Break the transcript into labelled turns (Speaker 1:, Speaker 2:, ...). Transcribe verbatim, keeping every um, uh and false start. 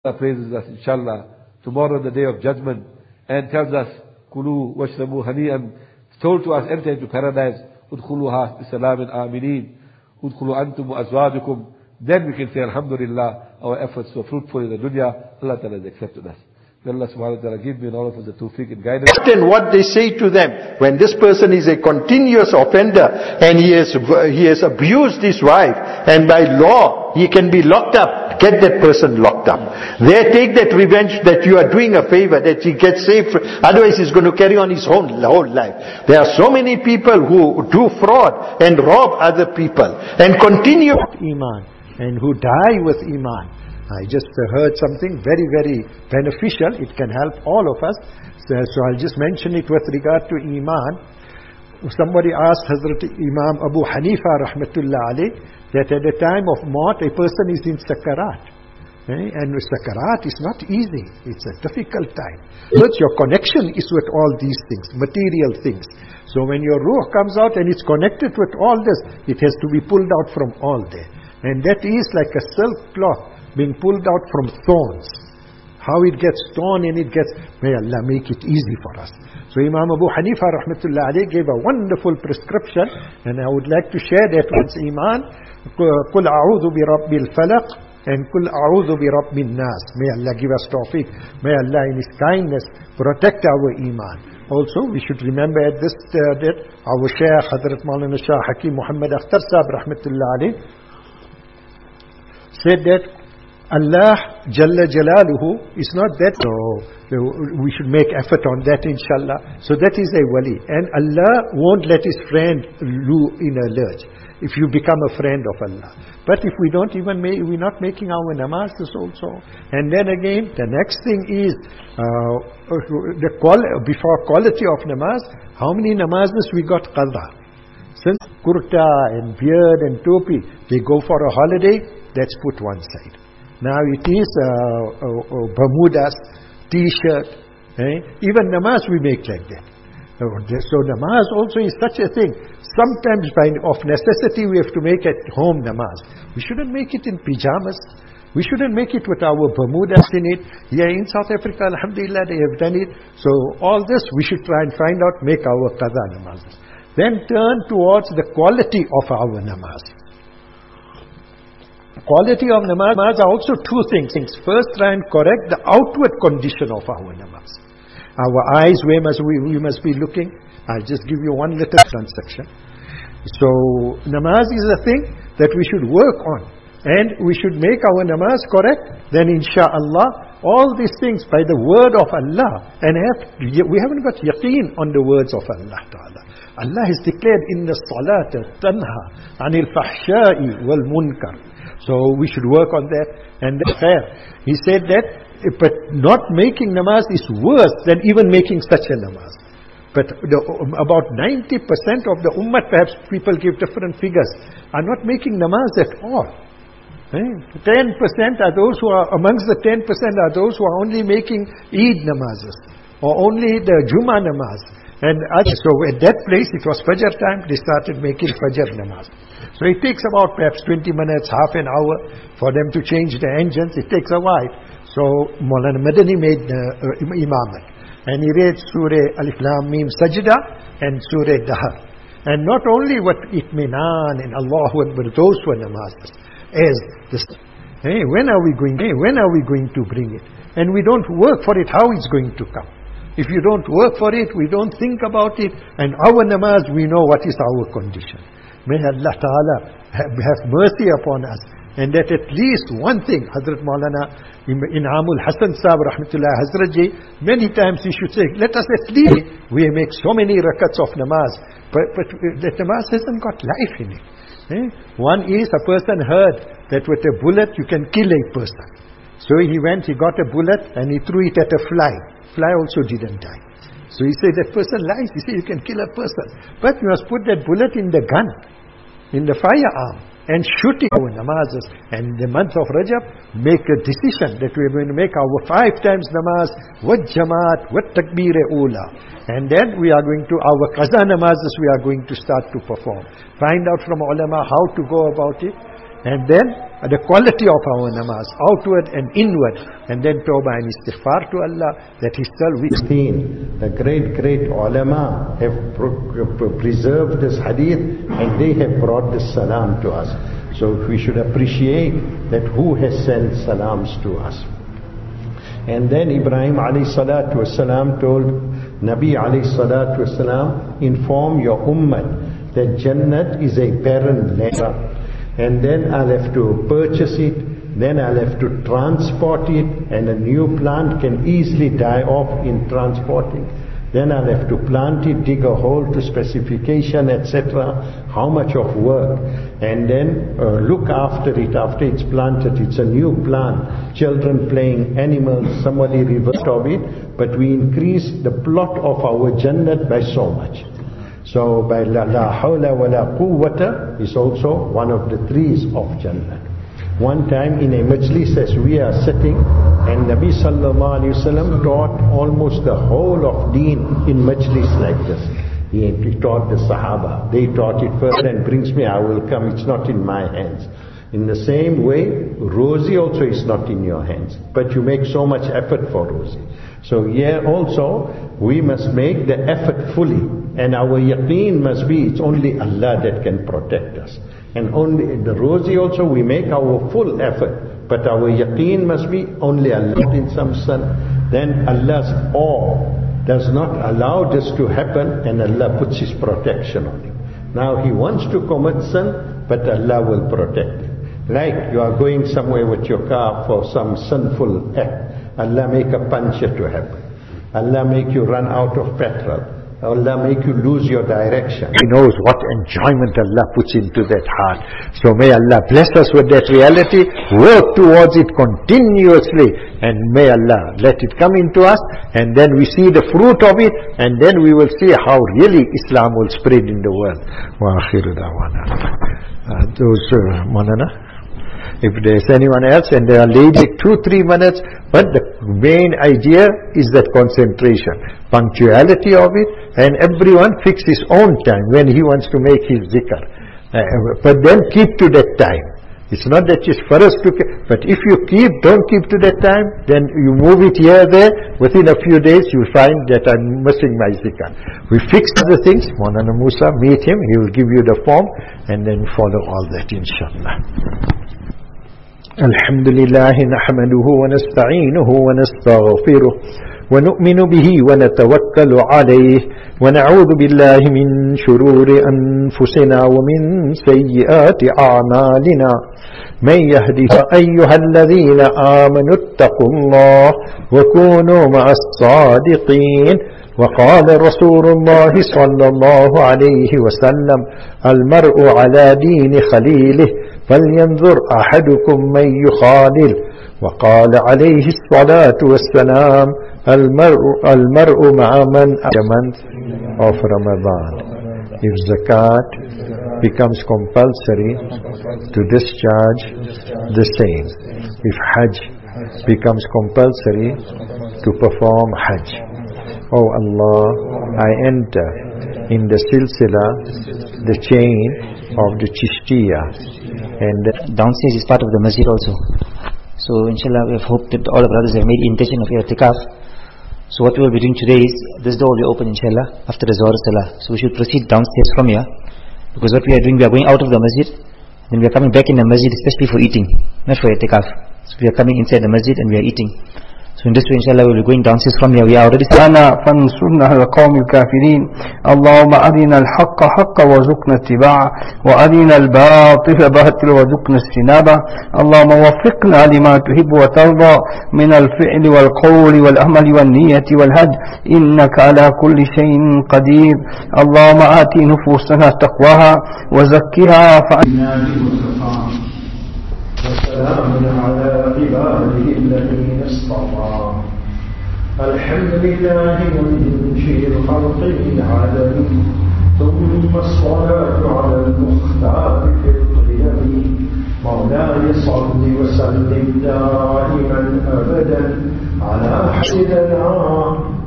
Speaker 1: praises us, inshallah, tomorrow the day of judgment, and tells us, Kulu washrabu hani'an, told to us, enter into paradise, udkhuluha bisalamin aminin, udkhulu antum wa azwajukum. Then we can say, alhamdulillah, our efforts were fruitful in the dunya, Allah Ta'ala has accepted us. May Allah subhanahu wa ta'ala give me and all of us the tawfiq and guidance.
Speaker 2: And what they say to them, when this person is a continuous offender, and he has, he has abused his wife, and by law, he can be locked up, get that person locked up. They take that revenge that you are doing a favor, that he gets saved, otherwise he's going to carry on his whole, whole life. There are so many people who do fraud and rob other people, and continue Iman, and who die with Iman. I just heard something very, very beneficial. It can help all of us. So, so I'll just mention it with regard to Iman. Somebody asked Hazrat Imam Abu Hanifa rahmatullah alayh that at the time of maut a person is in sakarat. Eh? And sakarat is not easy. It's a difficult time. But your connection is with all these things, material things. So when your ruh comes out and it's connected with all this, it has to be pulled out from all there. And that is like a silk cloth being pulled out from thorns. How it gets torn and it gets, may Allah make it easy for us. So Imam Abu Hanifa rahmatullah alayh gave a wonderful prescription, and I would like to share that with Iman. Qul a'udhu bi rabbil falaq and Qul a'udhu bi rabbil nas. May Allah give us tawfiq. May Allah in His kindness protect our Iman. Also, we should remember at this uh, that our Shaykh Hazrat Maulana Shah Hakim Muhammad Akhtar Sahib rahmatullah alayh said that Allah Jalla Jalaluhu is not that, so we should make effort on that inshallah. So that is a wali, and Allah won't let his friend in a lurch if you become a friend of Allah. But if we don't even make, we're not making our namazes also. And then again, the next thing is uh, the qual before quality of namaz, how many namazes we got qadha? Since kurta and beard and topi, they go for a holiday, that's put one side. Now it is uh, uh, uh, Bermudas, T-shirt, eh? Even namaz we make like that. So namaz also is such a thing. Sometimes by of necessity we have to make at home namaz. We shouldn't make it in pyjamas. We shouldn't make it with our Bermudas in it. Here in South Africa, alhamdulillah, they have done it. So all this we should try and find out, make our qadha namazes. Then turn towards the quality of our namaz. Quality of namaz are also two things. First, try and correct the outward condition of our namaz. Our eyes, where must we, we must be looking? I'll just give you one little transaction. So, namaz is a thing that we should work on. And we should make our namaz correct. Then insha'Allah, all these things by the word of Allah. And have, we haven't got yaqeen on the words of Allah Ta'ala. Allah has declared, Inna salata tanha anil fahsha'i wal munkar. So we should work on that. And that's fair. He said that, but not making namaz is worse than even making such a namaz. But the, about ninety percent of the ummah, perhaps people give different figures, are not making namaz at all. ten percent are those who are, amongst the ten percent are those who are only making Eid namazes, or only the Jummah namaz. And so at that place, it was Fajr time, they started making Fajr namaz. So it takes about perhaps twenty minutes, half an hour for them to change the engines. It takes a while. So Maulana Madani made the uh, imamat. And he read Surah Alif Lam Mim Sajda and Surah Dahar. And not only what Itminan and Allahu Akbar, those were namazes. As this, hey, when are we going, hey, when are we going to bring it? And we don't work for it, how it's going to come. If you don't work for it, we don't think about it, and our namaz, we know what is our condition. May Allah Ta'ala have, have mercy upon us, and that at least one thing, Hazrat Maulana In'amul Hasan Sahib Rahmatullah Hazrat Ji, many times he should say, let us at least, we make so many rakats of namaz, but, but that namaz hasn't got life in it. Eh? One is, a person heard that with a bullet you can kill a person. So he went, he got a bullet and he threw it at a fly. Fly also didn't die. So he said, that person lies. He said, you can kill a person. But you must put that bullet in the gun, in the firearm, and shoot it. Our namazes. And in the month of Rajab, make a decision that we are going to make our five times namaz, what jamaat, what takbir-e-ula. And then we are going to, our qaza namazes we are going to start to perform. Find out from ulama how to go about it. And then the quality of our namaz, outward and inward, and then tawbah and istighfar to Allah, that His salvation.
Speaker 3: The great, great ulama have preserved this hadith, and they have brought this salam to us. So we should appreciate that who has sent salams to us. And then Ibrahim alayhi salatu wasalam told Nabi alayhi salatu wasalam, inform your ummah that Jannat is a barren land. And then I'll have to purchase it, then I'll have to transport it, and a new plant can easily die off in transporting. Then I'll have to plant it, dig a hole to specification, et cetera. How much of work? And then uh, look after it after it's planted. It's a new plant. Children playing, animals, somebody reversed of it. But we increase the plot of our Jannat by so much. So by la, la hawla wa la quwwata is also one of the trees of Jannah. One time in a majlis as we are sitting, and Nabi sallallahu alayhi wa sallam taught almost the whole of deen in majlis like this. He, he taught the Sahaba. They taught it first and brings me, I will come, it's not in my hands. In the same way, Rosie also is not in your hands. But you make so much effort for Rosie. So here also, we must make the effort fully. And our yaqeen must be, it's only Allah that can protect us. And only the Rosie also, we make our full effort. But our yaqeen must be only Allah in some sun. Then Allah's awe does not allow this to happen, and Allah puts His protection on him. Now he wants to commit sin, but Allah will protect him. Like you are going somewhere with your car for some sinful act. Allah make a puncture to happen. Allah make you run out of petrol. Allah make you lose your direction.
Speaker 2: He knows what enjoyment Allah puts into that heart. So may Allah bless us with that reality, work towards it continuously, and may Allah let it come into us, and then we see the fruit of it, and then we will see how really Islam will spread in the world. Wa akhiru da'wana. Uh, those, uh, Manana? If there's anyone else, and they are late like two, three minutes, but the main idea is that concentration, punctuality of it, and everyone fix his own time when he wants to make his zikr. Uh, but then keep to that time. It's not that it's for us to, but if you keep, don't keep to that time, then you move it here, there, within a few days you find that I'm missing my zikr. We fix the things, Maulana Musa, meet him, he will give you the form, and then follow all that, inshallah. الحمد لله نحمده ونستعينه ونستغفره ونؤمن به ونتوكل عليه ونعوذ بالله من شرور أنفسنا ومن سيئات أعمالنا من يهده أيها الذين آمنوا اتقوا الله وكونوا مع الصادقين وقال رسول الله صلى الله عليه وسلم المرء على دين خليله فلينظر أحدكم من يخالل وقال عليه الصلاة والسلام المرء, المرء مع من month of Ramadan. If zakat becomes compulsory, to discharge the same. If hajj becomes compulsory, to perform hajj. Oh Allah, I enter in the silsila, the chain of the Chishtiya. And
Speaker 4: downstairs is part of the masjid also. So inshallah we have hoped that all the brothers have made intention of i'tikaf. So what we will be doing today is, this door will be open inshallah after the Zohar Salah. So we should proceed downstairs from here, because what we are doing, we are going out of the masjid, then we are coming back in the masjid especially for eating, not for i'tikaf. So we are coming inside the masjid and we are eating. So in this way inshallah we will be going downstairs from here. We are already
Speaker 5: أنا فانصرنا على القوم الكافرين اللهم أرنا الحق حقا وارزقنا اتباعه وأرنا الباطل باطلا وارزقنا اجتنابه اللهم وفقنا لما تحب وترضى من الفعل والقول والأمل والنية والهج إنك على كل شيء قدير اللهم آت نفوسنا تقواها وزكها فأنا
Speaker 3: وسلام على عباده الذين اصطفى الحمد لله منشئ الخلق العالم ثم الصلاة على المختار في القيم مولاي صل وسلم دائما أبدا على حسننا